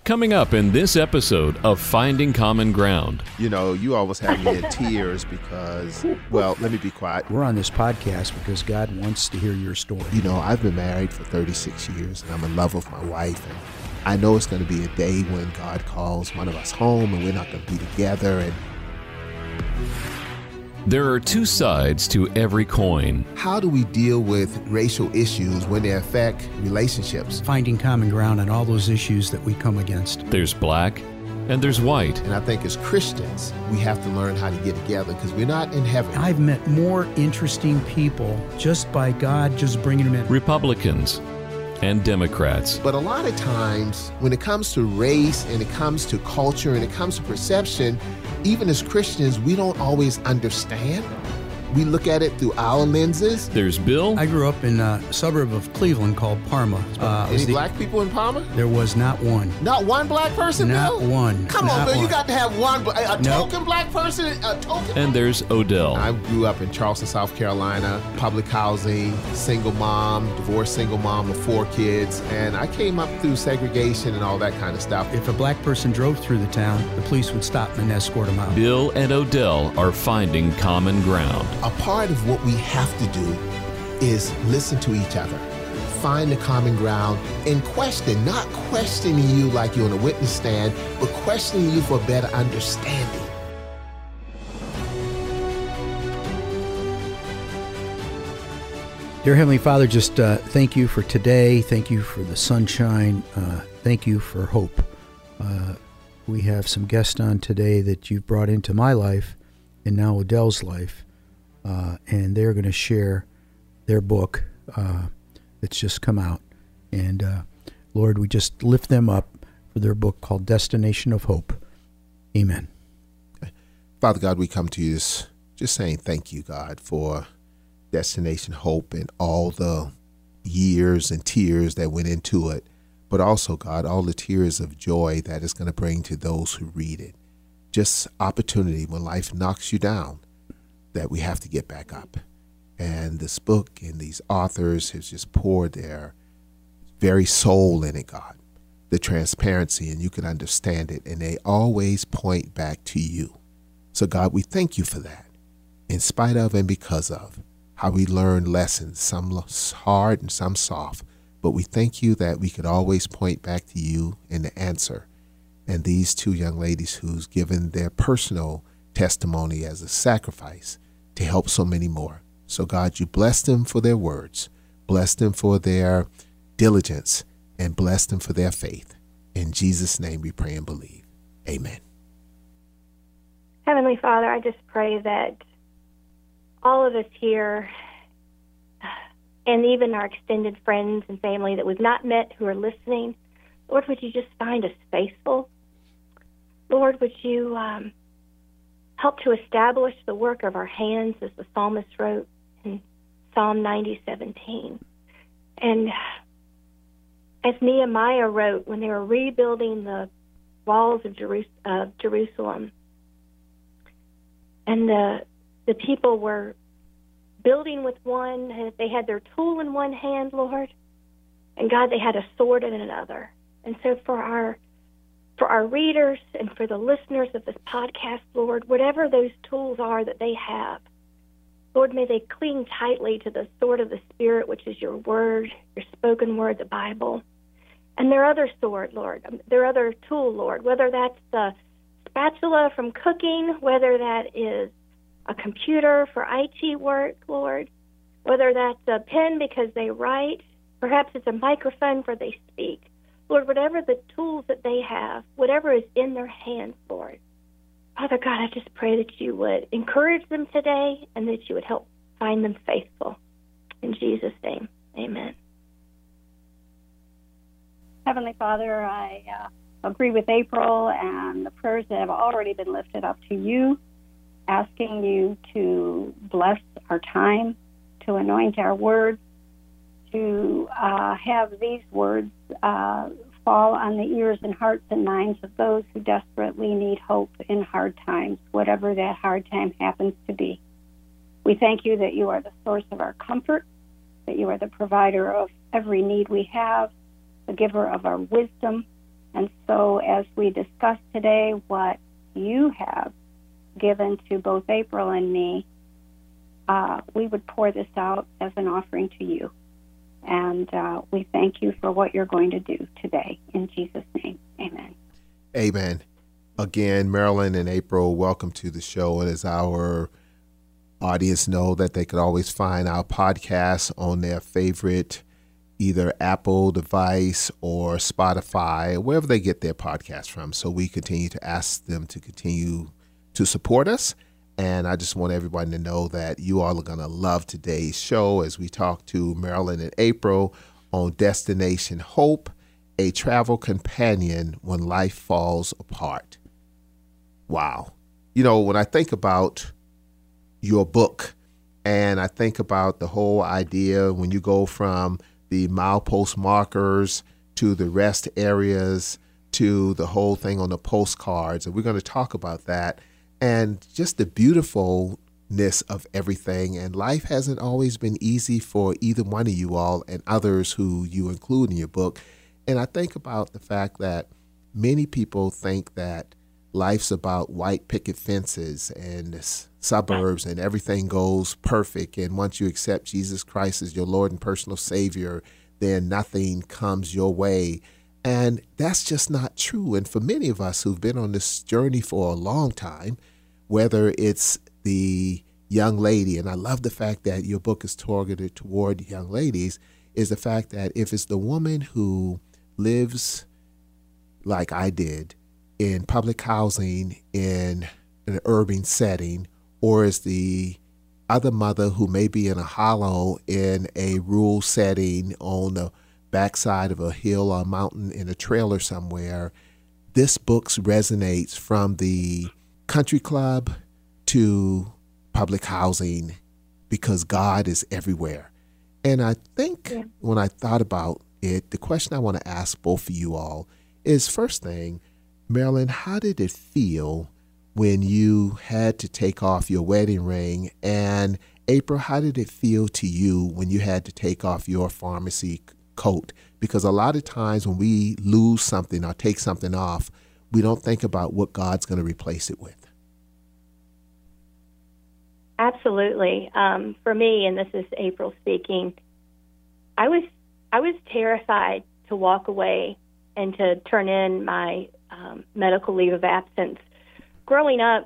Coming up in this episode of Finding Common Ground. You know, you always have me in tears because, well, let me be quiet. We're on this podcast because God wants to hear your story. You know, I've been married for 36 years and I'm in love with my wife. And I know it's going to be a day when God calls one of us home and we're not going to be together. And there are two sides to every coin. how do we deal with racial issues when they affect relationships? Finding common ground on all those issues that we come against. There's black and there's white. And I think as Christians, we have to learn how to get together because we're not in heaven. I've met more interesting people just by God just bringing them in. Republicans and Democrats. But a lot of times, when it comes to race and it comes to culture and it comes to perception, even as Christians, we don't always understand. We look at it through our lenses. There's Bill I grew up in a suburb of Cleveland called Parma. Any black people in Palmer? There was not one. Not one black person, Not Bill? one. Come on, Not Bill. You one. got to have one. A Nope. token black person? A token? and there's Odell. I grew up in Charleston, South Carolina, public housing, single mom, divorced single mom of 4 kids. And I came up through segregation and all that kind of stuff. If a black person drove through the town, the police would stop and escort them out. Bill and Odell are finding common ground. A part of what we have to do is listen to each other, find the common ground, and question, not questioning you like you're on a witness stand, but questioning you for better understanding. Dear Heavenly Father, just thank you for today. Thank you for the sunshine. Thank you for hope. We have some guests on today that you've brought into my life and now Odell's life. And they're going to share their book that's just come out. And Lord, we just lift them up for their book called Destination of Hope. Amen. Father God, we come to you just saying thank you, God, for Destination Hope and all the years and tears that went into it, but also, God, all the tears of joy that it's going to bring to those who read it. Just opportunity when life knocks you down, that we have to get back up. And this book and these authors have just poured their very soul in it, God, the transparency, and you can understand it. And they always point back to you. So, God, we thank you for that, in spite of and because of how we learn lessons, some hard and some soft. But we thank you that we could always point back to you in the answer. And these 2 young ladies who's given their personal testimony as a sacrifice to help so many more. So God, you bless them for their words, bless them for their diligence, and bless them for their faith. In Jesus' name we pray and believe. Amen. Heavenly Father, I just pray that all of us here, and even our extended friends and family that we've not met who are listening, Lord, would you just find us faithful? Lord, would you help to establish the work of our hands, as the psalmist wrote in Psalm 90:17. And as Nehemiah wrote when they were rebuilding the walls of Jerusalem, and the people were building with one, and they had their tool in one hand, Lord, and God, they had a sword in another. And so for our readers and for the listeners of this podcast, Lord, whatever those tools are that they have, Lord, may they cling tightly to the sword of the Spirit, which is your word, your spoken word, the Bible, and their other sword, Lord, their other tool, Lord, whether that's the spatula from cooking, whether that is a computer for IT work, Lord, whether that's a pen because they write, perhaps it's a microphone for they speak. Lord, whatever the tools that they have, whatever is in their hands, Lord, Father God, I just pray that you would encourage them today and that you would help find them faithful. In Jesus' name, amen. Heavenly Father, I agree with April and the prayers that have already been lifted up to you, asking you to bless our time, to anoint our words, to have these words fall on the ears and hearts and minds of those who desperately need hope in hard times, whatever that hard time happens to be. We thank you that you are the source of our comfort, that you are the provider of every need we have, the giver of our wisdom, And so as we discuss today what you have given to both April and me, we would pour this out as an offering to you. And we thank you for what you're going to do today. In Jesus' name, amen. Amen. Again, Marilyn and April, welcome to the show. And as our audience know, that they could always find our podcast on their favorite either Apple device or Spotify, wherever they get their podcast from. So we continue to ask them to continue to support us. And I just want everybody to know that you all are going to love today's show as we talk to Marilyn and April on Destination Hope, a travel companion when life falls apart. Wow. You know, when I think about your book and I think about the whole idea when you go from the milepost markers to the rest areas to the whole thing on the postcards, and we're going to talk about that. And just the beautifulness of everything. And life hasn't always been easy for either one of you all and others who you include in your book. And I think about the fact that many people think that life's about white picket fences and the suburbs and everything goes perfect. And once you accept Jesus Christ as your Lord and personal Savior, then nothing comes your way. And that's just not true. And for many of us who've been on this journey for a long time, whether it's the young lady, and I love the fact that your book is targeted toward young ladies, is the fact that if it's the woman who lives like I did in public housing in an urban setting, or is the other mother who may be in a hollow in a rural setting on the backside of a hill or a mountain in a trailer somewhere, this book resonates from the country club to public housing because God is everywhere. And I think when I thought about it, the question I want to ask both of you all is, first thing, Marilyn, how did it feel when you had to take off your wedding ring? And April, how did it feel to you when you had to take off your pharmacy coat? Because a lot of times when we lose something or take something off, we don't think about what God's going to replace it with. Absolutely. For me, and this is April speaking, I was terrified to walk away and to turn in my medical leave of absence. Growing up,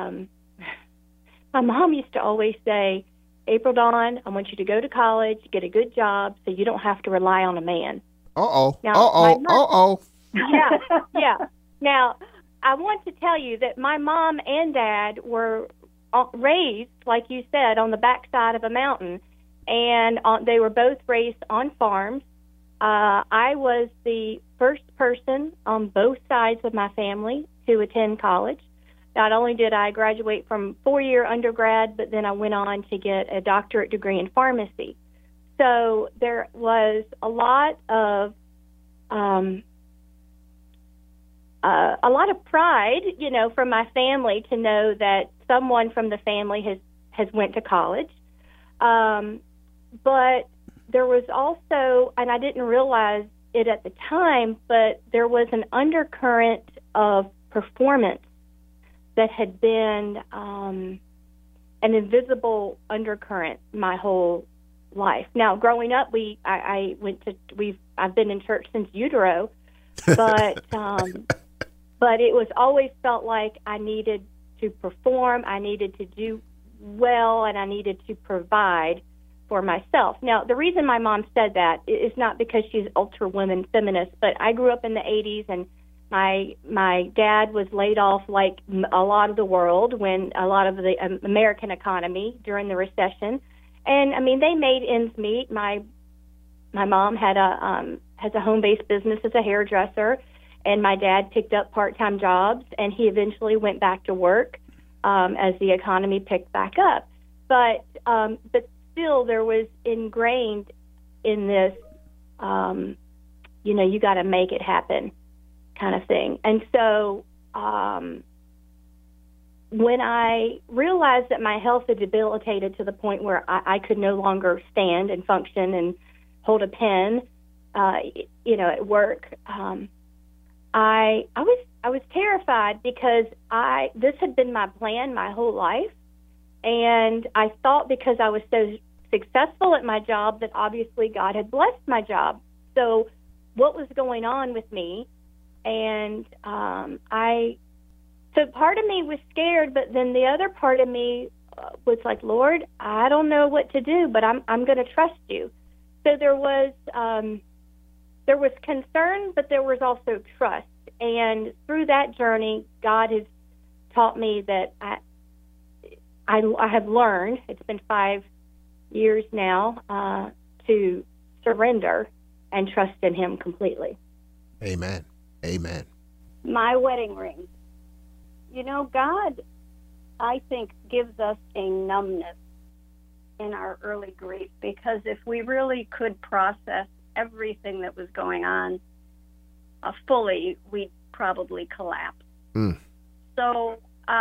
my mom used to always say, April Dawn, I want you to go to college, get a good job, so you don't have to rely on a man. Yeah. Now, I want to tell you that my mom and dad were raised, like you said, on the backside of a mountain, and they were both raised on farms. I was the first person on both sides of my family to attend college. Not only did I graduate from four-year undergrad, but then I went on to get a doctorate degree in pharmacy. So there was a lot of pride, from my family to know that someone from the family has went to college. But there was also, and I didn't realize it at the time, but there was an undercurrent of performance that had been an invisible undercurrent my whole life. Now, growing up, I've been in church since utero, but but it was always felt like I needed to perform, I needed to do well, and I needed to provide for myself. Now, the reason my mom said that is not because she's ultra women feminist, but I grew up in the 80s, and my dad was laid off like a lot of the world when a lot of the American economy during the recession. And I mean, they made ends meet. My mom had has a home-based business as a hairdresser, and my dad picked up part-time jobs, and he eventually went back to work as the economy picked back up. But still, there was ingrained in this, you got to make it happen kind of thing. And so when I realized that my health had debilitated to the point where I could no longer stand and function and hold a pen, at work, I was terrified because this had been my plan my whole life, and I thought because I was so successful at my job that obviously God had blessed my job. So what was going on with me? And so part of me was scared, but then the other part of me was like, Lord, I don't know what to do, but I'm going to trust you. So there was concern, but there was also trust. And through that journey, God has taught me that I have learned, it's been 5 years now, to surrender and trust in him completely. Amen. Amen. My wedding ring. You know, God, I think, gives us a numbness in our early grief, because if we really could process everything that was going on fully, we'd probably collapse. So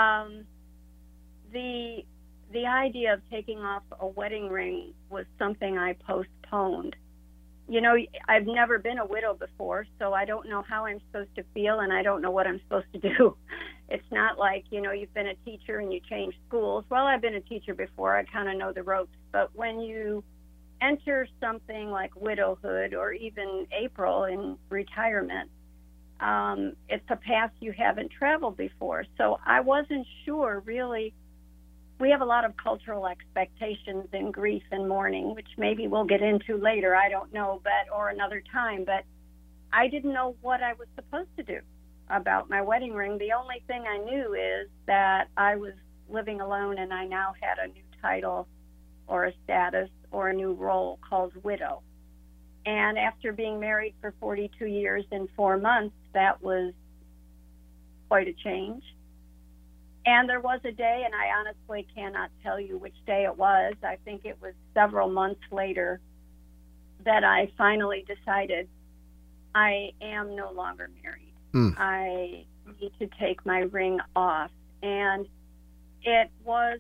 the idea of taking off a wedding ring was something I postponed. You know, I've never been a widow before, so I don't know how I'm supposed to feel, and I don't know what I'm supposed to do. It's not like, you know, you've been a teacher and you change schools. Well, I've been a teacher before. I kind of know the ropes. But when you enter something like widowhood or even April in retirement, it's a path you haven't traveled before. So I wasn't sure, really. We have a lot of cultural expectations in grief and mourning, which maybe we'll get into later, I don't know, or another time. But I didn't know what I was supposed to do about my wedding ring. The only thing I knew is that I was living alone, and I now had a new title or a status or a new role called widow. And after being married for 42 years and 4 months, that was quite a change. And there was a day, and I honestly cannot tell you which day it was. I think it was several months later that I finally decided I am no longer married. I need to take my ring off. And it was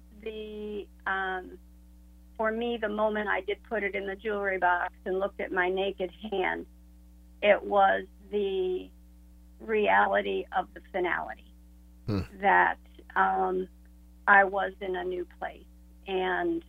for me, the moment I did put it in the jewelry box and looked at my naked hand, it was the reality of the finality, that I was in a new place. And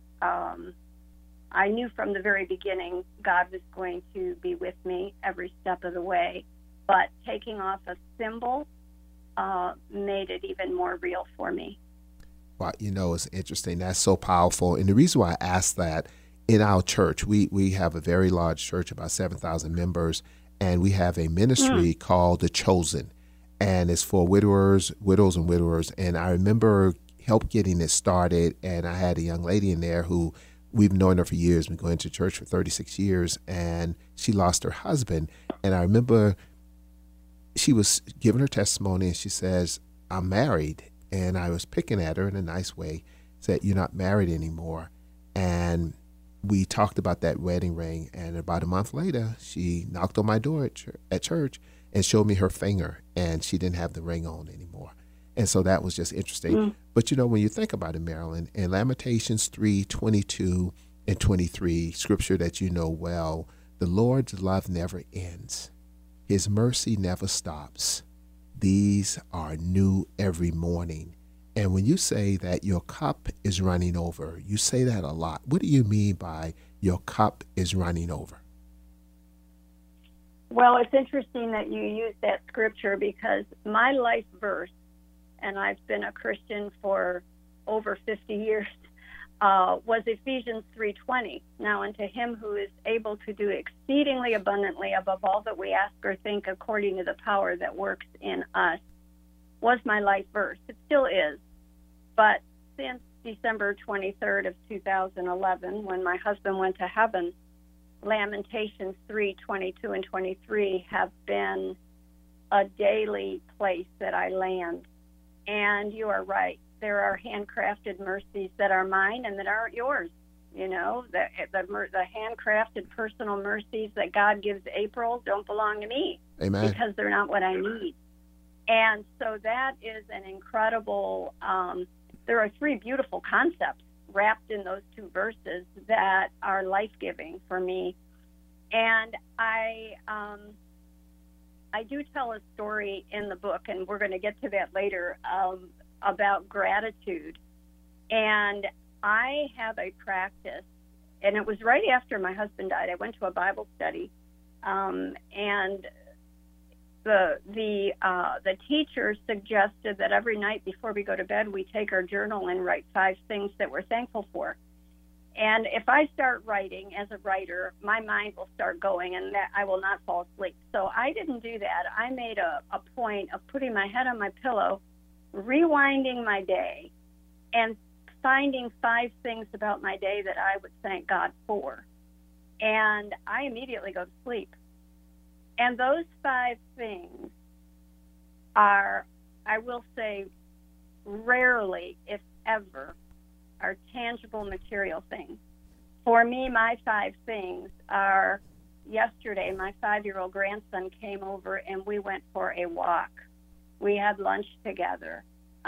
I knew from the very beginning God was going to be with me every step of the way. But taking off a symbol made it even more real for me. Well, you know, it's interesting. That's so powerful. And the reason why I asked that, in our church, we have a very large church, about 7,000 members, and we have a ministry called The Chosen. And it's for widows and widowers. And I remember help getting it started. And I had a young lady in there who we've known her for years, been going to church for 36 years, and she lost her husband. And I remember she was giving her testimony, and she says, I'm married. And I was picking at her in a nice way, said, you're not married anymore. And we talked about that wedding ring. And about a month later, she knocked on my door at church and showed me her finger, and she didn't have the ring on anymore. And so that was just interesting. But, you know, when you think about it, Marilyn, in Lamentations 3:22 and 23, scripture that you know well, the Lord's love never ends. His mercy never stops. These are new every morning. And when you say that your cup is running over, you say that a lot. What do you mean by your cup is running over? Well, it's interesting that you use that scripture, because my life verse, and I've been a Christian for over 50 years, was Ephesians 3:20. Now unto him who is able to do exceedingly abundantly above all that we ask or think, according to the power that works in us, was my life verse. It still is. But since December 23rd of 2011, when my husband went to heaven, Lamentations 3:22 and 23 have been a daily place that I land. And you are right. There are handcrafted mercies that are mine and that aren't yours. You know, the handcrafted personal mercies that God gives April don't belong to me. Amen. Because they're not what I need. And so that is an incredible, there are three beautiful concepts wrapped in those two verses that are life-giving for me. And I do tell a story in the book, and we're going to get to that later, about gratitude. And I have a practice, and it was right after my husband died. I went to a Bible study, and the teacher suggested that every night before we go to bed, we take our journal and write 5 things that we're thankful for. And if I start writing as a writer, my mind will start going, and that I will not fall asleep. So I didn't do that. I made a point of putting my head on my pillow, rewinding my day, and finding 5 things about my day that I would thank God for. And I immediately go to sleep. And those 5 things are, I will say, rarely, if ever, are tangible material things. For me, my 5 things are, yesterday, my 5-year-old grandson came over and we went for a walk. We had lunch together.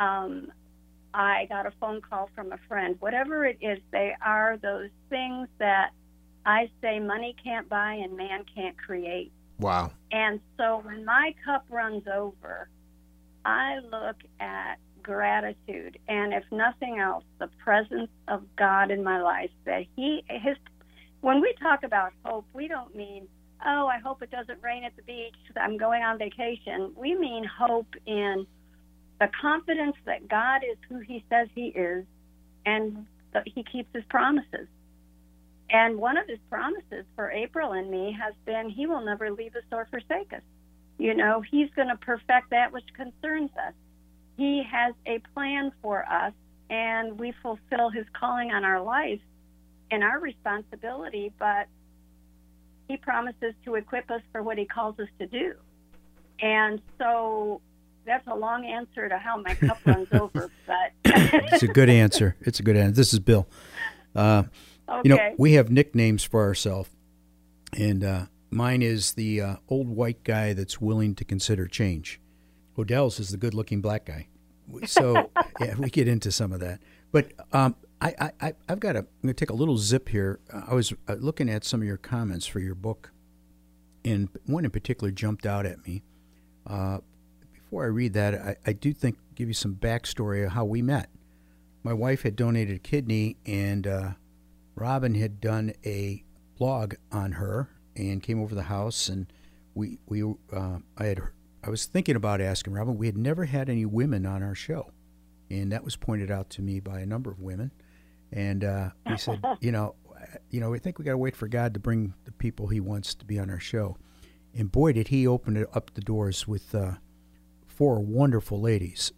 I got a phone call from a friend. Whatever it is, they are those things that I say money can't buy and man can't create. Wow. And so when my cup runs over, I look at gratitude, and if nothing else, the presence of God in my life, that when we talk about hope, we don't mean, oh, I hope it doesn't rain at the beach, I'm going on vacation. We mean hope in the confidence that God is who he says he is, and that he keeps his promises. And one of his promises for April and me has been he will never leave us or forsake us. You know, he's going to perfect that which concerns us. He has a plan for us, and we fulfill his calling on our life and our responsibility, but he promises to equip us for what he calls us to do. And so that's a long answer to how my cup runs over, but it's a good answer. It's a good answer. This is Bill. okay. You know, we have nicknames for ourselves, and mine is the old white guy that's willing to consider change. Odell's is the good-looking black guy. So yeah, we get into some of that. But I'm going to take a little zip here. I was looking at some of your comments for your book, and one in particular jumped out at me. Before I read that, I do think give you some backstory of how we met. My wife had donated a kidney, and Robin had done a blog on her and came over to the house, and I was thinking about asking Robin. We had never had any women on our show, and that was pointed out to me by a number of women. And we said, you know, we think we got to wait for God to bring the people he wants to be on our show. And boy, did he open up the doors with 4 wonderful ladies,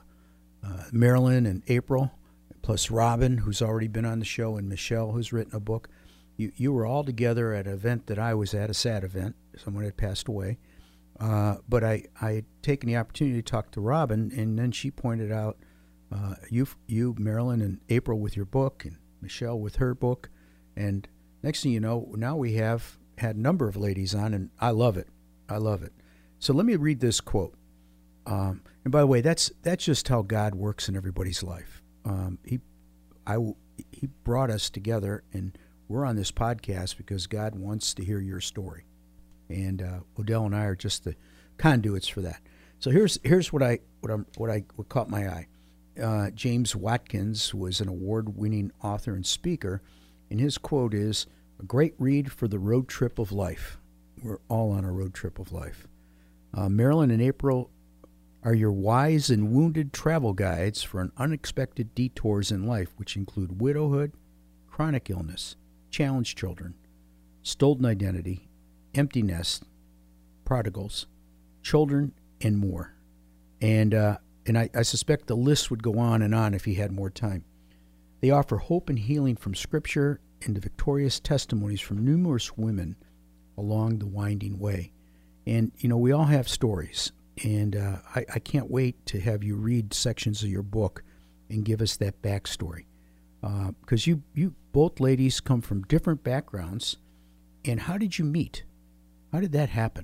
Marilyn and April, plus Robin, who's already been on the show, and Michelle, who's written a book. You were all together at an event that I was at, a sad event. Someone had passed away. But I had taken the opportunity to talk to Robin, and then she pointed out you, Marilyn, and April with your book, and Michelle with her book. And next thing you know, now we have had a number of ladies on, and I love it. I love it. So let me read this quote. And by the way, that's just how God works in everybody's life. He brought us together, and we're on this podcast because God wants to hear your story. And Odell and I are just the conduits for that. So here's what caught my eye. James Watkins was an award-winning author and speaker, and his quote is, "A great read for the road trip of life." We're all on a road trip of life. Marilyn and April are your wise and wounded travel guides for an unexpected detours in life, which include widowhood, chronic illness, challenged children, stolen identity, empty nest, prodigals, children, and more. And I suspect the list would go on and on if he had more time. They offer hope and healing from Scripture and the victorious testimonies from numerous women along the winding way. And, you know, we all have stories. And I can't wait to have you read sections of your book and give us that backstory. Because you both ladies come from different backgrounds. And how did you meet? How did that happen?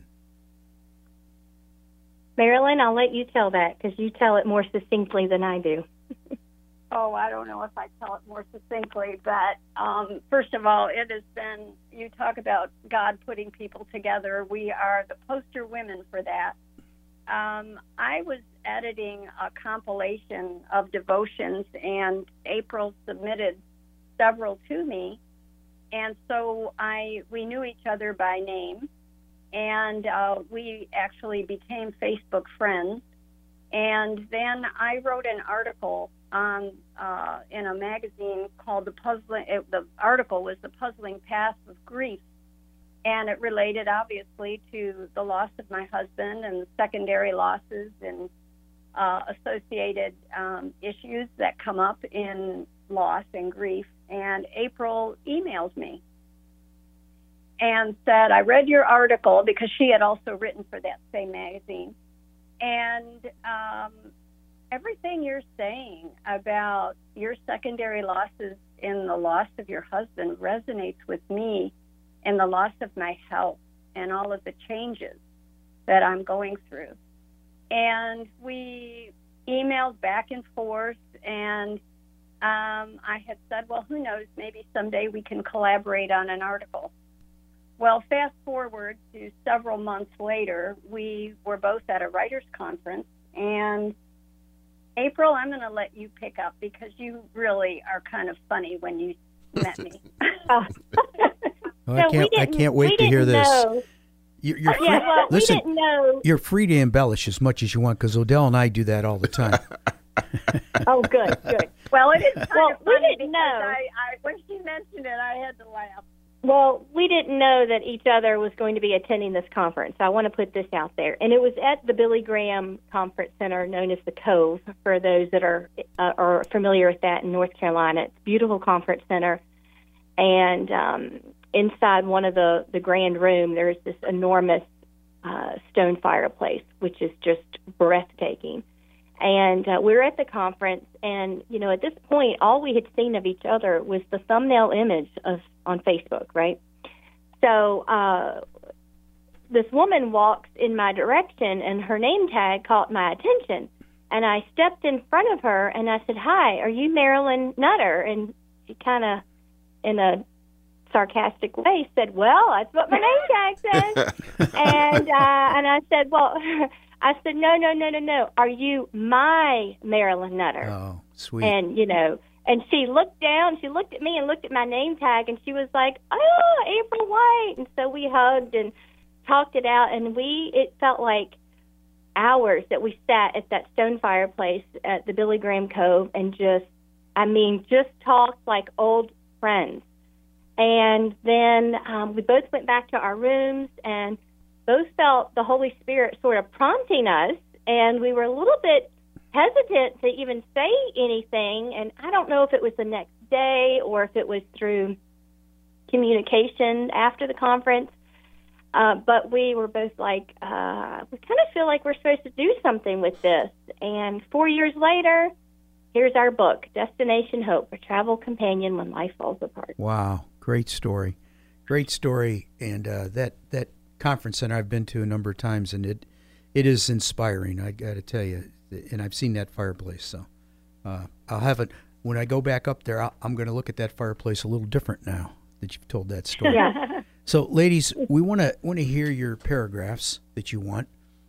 Marilyn, I'll let you tell that because you tell it more succinctly than I do. I don't know if I tell it more succinctly, but first of all, it has been, you talk about God putting people together. We are the poster women for that. I was editing a compilation of devotions, and April submitted several to me, and so we knew each other by name, and we actually became Facebook friends. And then I wrote an article on in a magazine called the article was The Puzzling Path of Grief, and it related obviously to the loss of my husband and the secondary losses and associated issues that come up in loss and grief. And April emailed me and said, I read your article, because she had also written for that same magazine. And everything you're saying about your secondary losses in the loss of your husband resonates with me in the loss of my health and all of the changes that I'm going through. And we emailed back and forth, and I had said, well, who knows, maybe someday we can collaborate on an article. Well, fast forward to several months later, we were both at a writers' conference, and April, I'm going to let you pick up, because you really are kind of funny when you met me. I can't wait to hear this. You're free, listen, we didn't know. You're free to embellish as much as you want, because Odell and I do that all the time. Oh, good. Well, it is kind of funny, we didn't know. When she mentioned it, I had to laugh. Well, we didn't know that each other was going to be attending this conference. I want to put this out there. And it was at the Billy Graham Conference Center, known as the Cove, for those that are familiar with that in North Carolina. It's a beautiful conference center. And inside one of the grand room, there's this enormous stone fireplace, which is just breathtaking. And we were at the conference, and, at this point, all we had seen of each other was the thumbnail image on Facebook, right? So this woman walks in my direction, and her name tag caught my attention. And I stepped in front of her, and I said, "Hi, are you Marilyn Nutter?" And she kind of, in a sarcastic way, said, "Well, that's what my name tag says." and I said, "Well," I said, no. Are you my Marilyn Nutter? Oh, sweet. And, and she looked down, she looked at me and looked at my name tag, and she was like, "Oh, April White." And so we hugged and talked it out, and it felt like hours that we sat at that stone fireplace at the Billy Graham Cove and just talked like old friends. And then we both went back to our rooms and both felt the Holy Spirit sort of prompting us, and we were a little bit hesitant to even say anything. And I don't know if it was the next day or if it was through communication after the conference, but we were both like, we kind of feel like we're supposed to do something with this. And 4 years later, here's our book, Destination Hope, a travel companion when life falls apart. Wow, great story. And that conference center I've been to a number of times, and it is inspiring, I got to tell you. And I've seen that fireplace, so I'll have it when I go back up there. I'm going to look at that fireplace a little different now that you've told that story. Yeah. So, ladies, we want to hear your paragraphs that you want,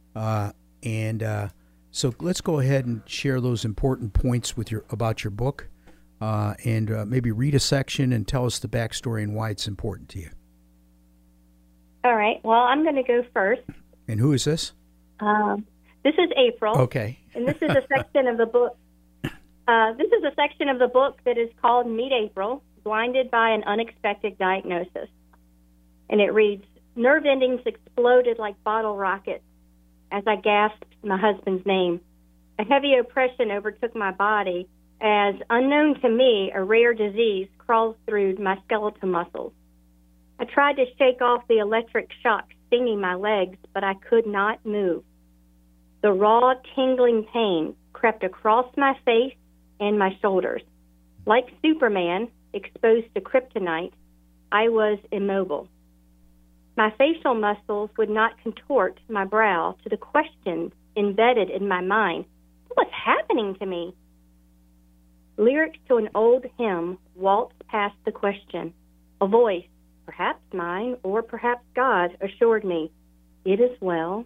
so let's go ahead and share those important points about your book, and maybe read a section and tell us the backstory and why it's important to you. All right. Well, I'm going to go first. And who is this? This is April. Okay. And this is a section of the book. This is a section of the book that is called Meet April, Blinded by an Unexpected Diagnosis. And it reads, "Nerve endings exploded like bottle rockets as I gasped my husband's name. A heavy oppression overtook my body as, unknown to me, a rare disease crawls through my skeletal muscles. I tried to shake off the electric shock stinging my legs, but I could not move. The raw, tingling pain crept across my face and my shoulders. Like Superman, exposed to kryptonite, I was immobile. My facial muscles would not contort my brow to the questions embedded in my mind. What was happening to me? Lyrics to an old hymn waltzed past the question. A voice, perhaps mine or perhaps God, assured me, it is well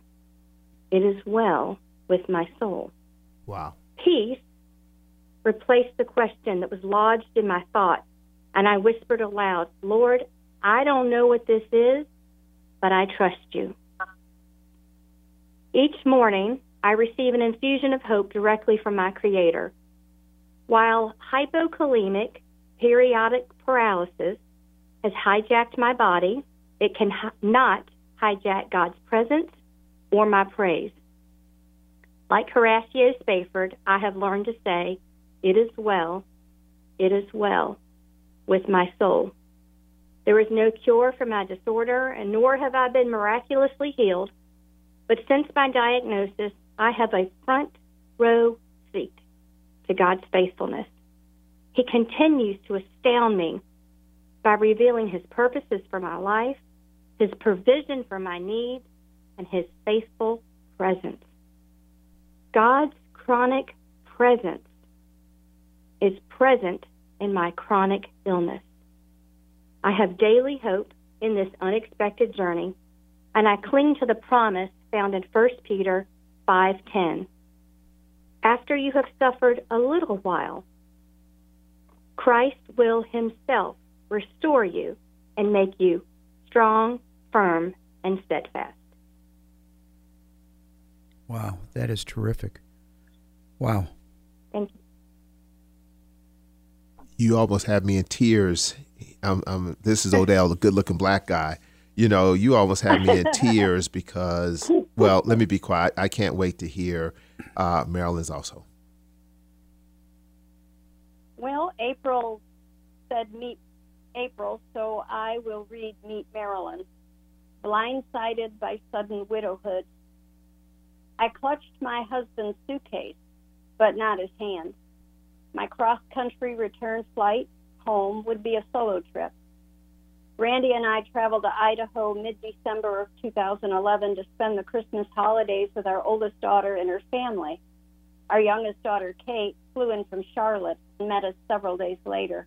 with my soul. Wow. Peace replaced the question that was lodged in my thoughts, and I whispered aloud, Lord, I don't know what this is, but I trust you. Each morning, I receive an infusion of hope directly from my Creator. While hypokalemic periodic paralysis has hijacked my body, it can not hijack God's presence or my praise. Like Horatio Spafford, I have learned to say, it is well with my soul. There is no cure for my disorder, and nor have I been miraculously healed, but since my diagnosis, I have a front row seat to God's faithfulness. He continues to astound me by revealing his purposes for my life, his provision for my needs, and his faithful presence. God's chronic presence is present in my chronic illness. I have daily hope in this unexpected journey, and I cling to the promise found in 1 Peter 5:10. After you have suffered a little while, Christ will himself restore you and make you strong, firm, and steadfast. Wow, that is terrific. Wow. Thank you. You almost have me in tears. This is Odell, the good-looking black guy. You know, you almost have me in tears because, well, let me be quiet. I can't wait to hear Marilyn's also. Well, April said meet April, so I will read Meet Marilyn. Blindsided by sudden widowhood. I clutched my husband's suitcase, but not his hand. My cross-country return flight home would be a solo trip. Randy and I traveled to Idaho mid-December of 2011 to spend the Christmas holidays with our oldest daughter and her family. Our youngest daughter, Kate, flew in from Charlotte and met us several days later.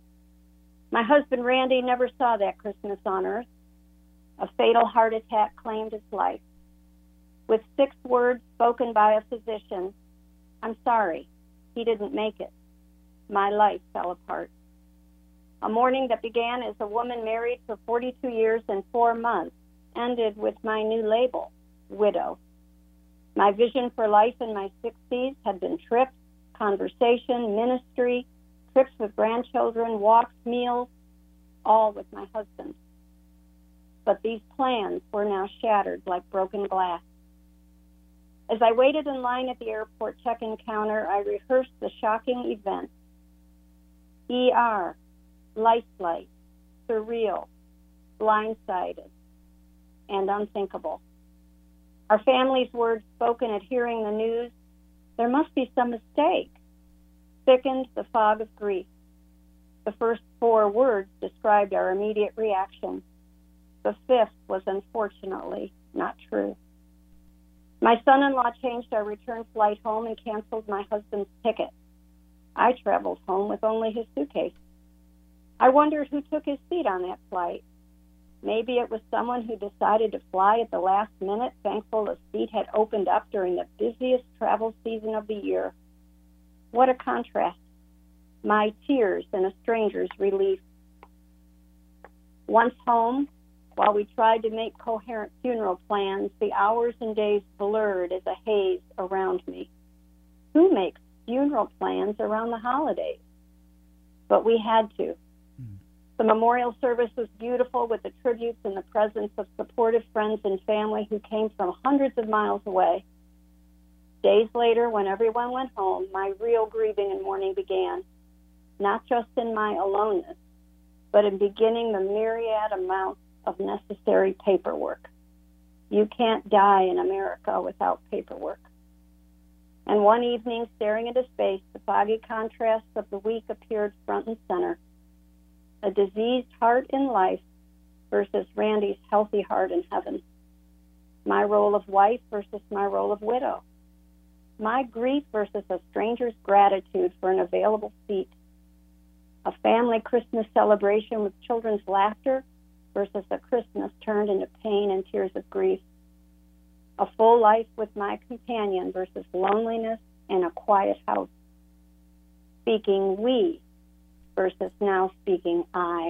My husband, Randy, never saw that Christmas on Earth. A fatal heart attack claimed his life. With 6 words spoken by a physician, I'm sorry, he didn't make it. My life fell apart. A morning that began as a woman married for 42 years and 4 months ended with my new label, widow. My vision for life in my 60s had been trips, conversation, ministry, trips with grandchildren, walks, meals, all with my husband. But these plans were now shattered like broken glass. As I waited in line at the airport check-in counter, I rehearsed the shocking event. ER, lifelike, surreal, blindsided, and unthinkable. Our family's words spoken at hearing the news, there must be some mistake, thickened the fog of grief. The first 4 words described our immediate reaction. The 5th was unfortunately not true. My son-in-law changed our return flight home and canceled my husband's ticket. I traveled home with only his suitcase. I wondered who took his seat on that flight. Maybe it was someone who decided to fly at the last minute, thankful a seat had opened up during the busiest travel season of the year. What a contrast. My tears and a stranger's relief. Once home, while we tried to make coherent funeral plans, the hours and days blurred as a haze around me. Who makes funeral plans around the holidays? But we had to. The memorial service was beautiful with the tributes and the presence of supportive friends and family who came from hundreds of miles away. Days later, when everyone went home, my real grieving and mourning began, not just in my aloneness, but in beginning the myriad amounts of necessary paperwork. You can't die in America without paperwork. And one evening, staring into space, the foggy contrasts of the week appeared front and center. A diseased heart in life versus Randy's healthy heart in heaven. My role of wife versus my role of widow. My grief versus a stranger's gratitude for an available seat. A family Christmas celebration with children's laughter versus a Christmas turned into pain and tears of grief. A full life with my companion versus loneliness in a quiet house. Speaking we versus now speaking I.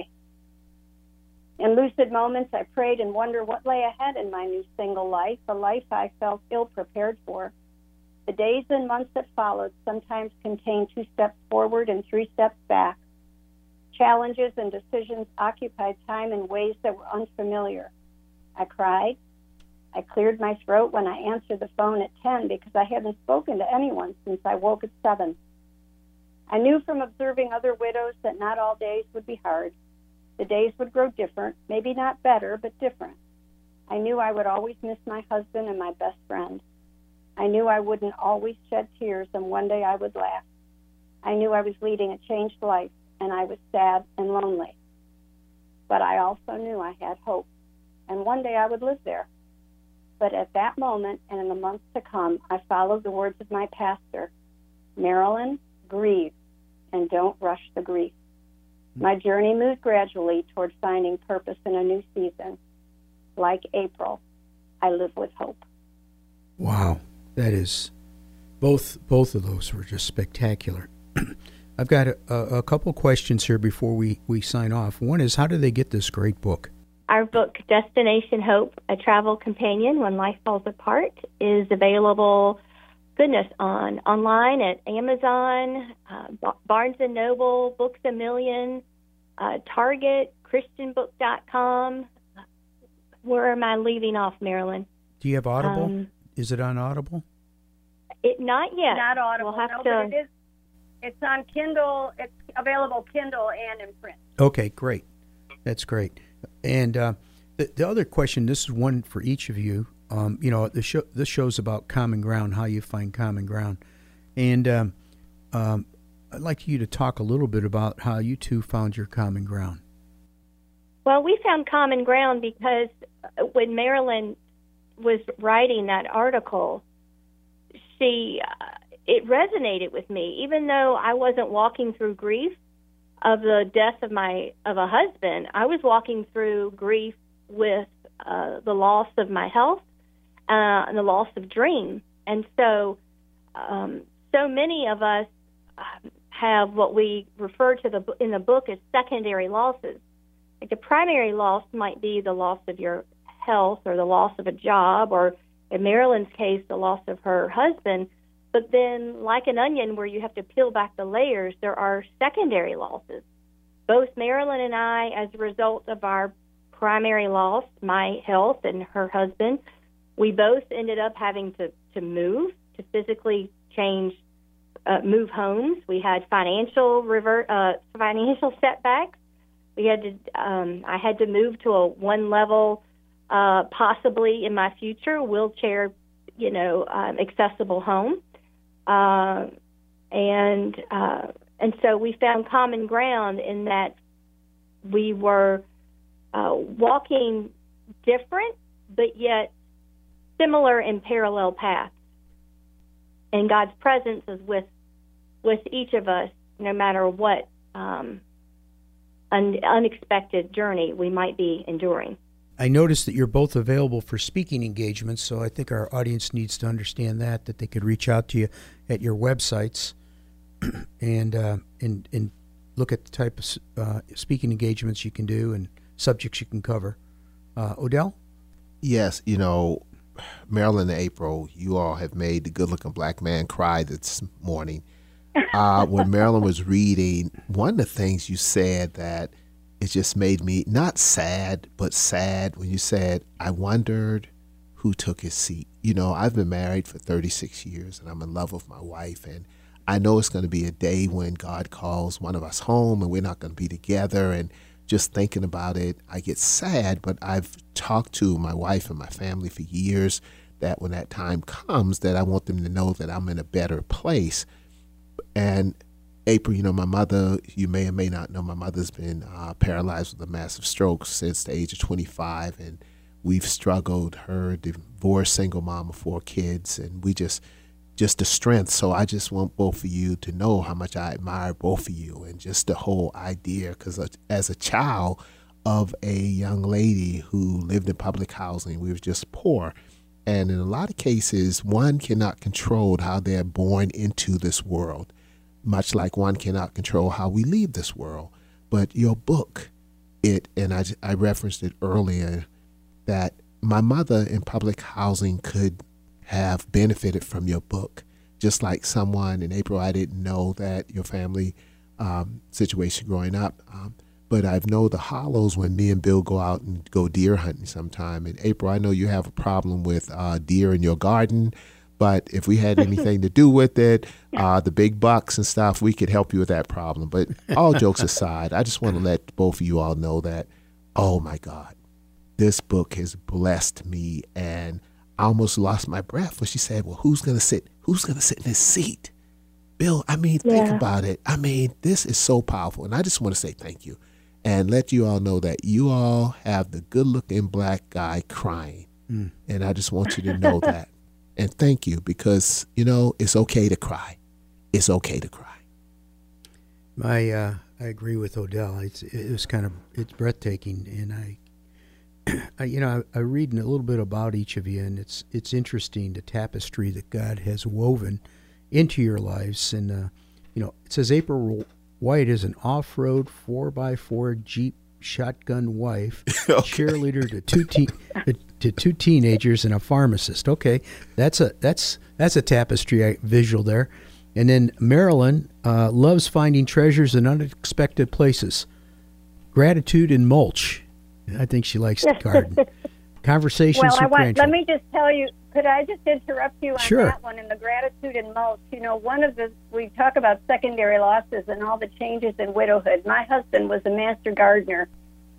In lucid moments, I prayed and wondered what lay ahead in my new single life, a life I felt ill-prepared for. The days and months that followed sometimes contained 2 steps forward and 3 steps back. Challenges and decisions occupied time in ways that were unfamiliar. I cried. I cleared my throat when I answered the phone at 10 because I hadn't spoken to anyone since I woke at 7. I knew from observing other widows that not all days would be hard. The days would grow different, maybe not better, but different. I knew I would always miss my husband and my best friend. I knew I wouldn't always shed tears, and one day I would laugh. I knew I was leading a changed life, and I was sad and lonely. But I also knew I had hope, and one day I would live there. But at that moment, and in the months to come, I followed the words of my pastor, Marilyn, grieve, and don't rush the grief. My journey moved gradually toward finding purpose in a new season. Like April, I live with hope. Wow, that is, both of those were just spectacular. I've got a couple questions here before we sign off. One is, how do they get this great book? Our book, Destination Hope, A Travel Companion When Life Falls Apart, is available, online at Amazon, Barnes & Noble, Books A Million, Target, ChristianBook.com. Where am I leaving off, Marilyn? Do you have Audible? Is it on Audible? Not yet. Not Audible, we'll have no, to... but it is. It's on Kindle. It's available Kindle and in print. Okay, great. That's great. And the other question, this is one for each of you. This show's about common ground, how you find common ground. And I'd like you to talk a little bit about how you two found your common ground. Well, we found common ground because when Marilyn was writing that article, it resonated with me. Even though I wasn't walking through grief of the death of a husband, I was walking through grief with the loss of my health and the loss of dream. And so many of us have what we refer to in the book as secondary losses. Like the primary loss might be the loss of your health or the loss of a job, or in Marilyn's case, the loss of her husband. But then, like an onion where you have to peel back the layers, there are secondary losses. Both Marilyn and I, as a result of our primary loss, my health and her husband, we both ended up having to move, to physically change, move homes. We had financial setbacks. We had to. I had to move to a one-level, possibly in my future, wheelchair, accessible home. And so we found common ground in that we were walking different, but yet similar in parallel paths. And God's presence is with each of us, no matter what unexpected journey we might be enduring. I noticed that you're both available for speaking engagements, so I think our audience needs to understand that they could reach out to you at your websites and look at the type of speaking engagements you can do and subjects you can cover. Odell? Yes, Marilyn and April, you all have made the good-looking black man cry this morning. When Marilyn was reading, one of the things you said that it just made me not sad, but sad when you said, I wondered who took his seat. I've been married for 36 years, and I'm in love with my wife, and I know it's going to be a day when God calls one of us home, and we're not going to be together, and just thinking about it, I get sad, but I've talked to my wife and my family for years that when that time comes, that I want them to know that I'm in a better place. And April, my mother, you may or may not know, my mother's been paralyzed with a massive stroke since the age of 25, and we've struggled. Her divorced, single mom of 4 kids, and we just just the strength. So I just want both of you to know how much I admire both of you, and just the whole idea, because as a child of a young lady who lived in public housing, we were just poor. And in a lot of cases, one cannot control how they're born into this world, much like one cannot control how we leave this world. But your book, and I referenced it earlier, that my mother in public housing could have benefited from your book, just like someone in April. I didn't know that your family situation growing up, but I know the hollows when me and Bill go out and go deer hunting sometime. In April, I know you have a problem with deer in your garden, but if we had anything to do with it, the big bucks and stuff, we could help you with that problem. But all jokes aside, I just want to let both of you all know that, oh my God, this book has blessed me. And I almost lost my breath when she said, well, who's going to sit in this seat? Bill, I mean, think about it. I mean, this is so powerful. And I just want to say thank you and let you all know that you all have the good-looking black guy crying. And I just want you to know that. And thank you, because, it's okay to cry. It's okay to cry. I agree with Odell. It's breathtaking. And I read a little bit about each of you, and it's interesting, the tapestry that God has woven into your lives. And it says April White is an off-road 4x4 Jeep shotgun wife, cheerleader to two teenagers, and a pharmacist. Okay, that's a tapestry visual there. And then Marilyn loves finding treasures in unexpected places. Gratitude and mulch. I think she likes the garden. Conversations with grandchildren. Let me just tell you, could I just interrupt you on Sure. that one, in the gratitude and mulch? We talk about secondary losses and all the changes in widowhood. My husband was a master gardener,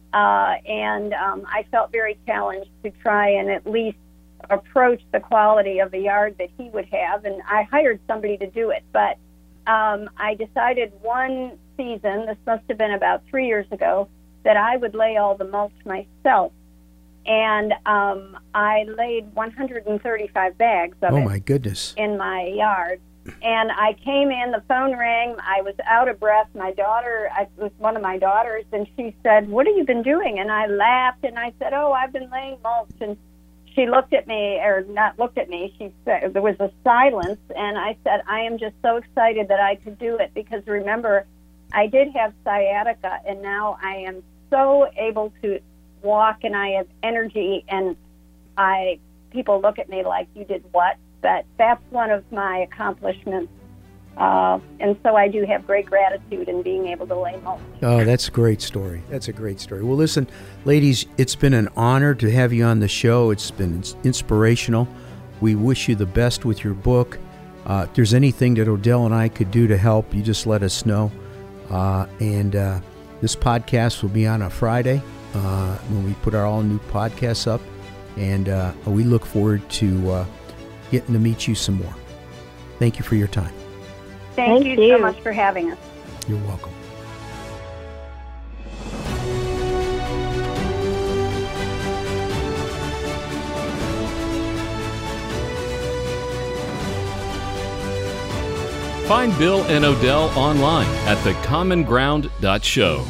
and I felt very challenged to try and at least approach the quality of the yard that he would have, and I hired somebody to do it. But I decided one season, this must have been about 3 years ago, that I would lay all the mulch myself. And I laid 135 bags of it. Oh, my goodness. In my yard. And I came in, the phone rang, I was out of breath. It was one of my daughters, and she said, what have you been doing? And I laughed, and I said, I've been laying mulch. And she looked at me, or not looked at me, she said, there was a silence, and I said, I am just so excited that I could do it, because remember, I did have sciatica, and now I am so able to walk, and I have energy, and people look at me like, you did what? But that's one of my accomplishments. And so I do have great gratitude in being able to lay mulch. Oh, that's a great story. That's a great story. Well, listen, ladies, it's been an honor to have you on the show. It's been inspirational. We wish you the best with your book. If there's anything that Odell and I could do to help, you just let us know. And this podcast will be on a Friday when we put our all new podcasts up. And we look forward to getting to meet you some more. Thank you for your time. Thank you so much for having us. You're welcome. Find Bill and Odell online at thecommonground.show.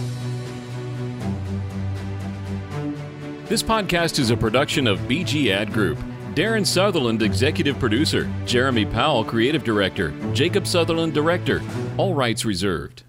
This podcast is a production of BG Ad Group. Darren Sutherland, Executive Producer. Jeremy Powell, Creative Director. Jacob Sutherland, Director. All rights reserved.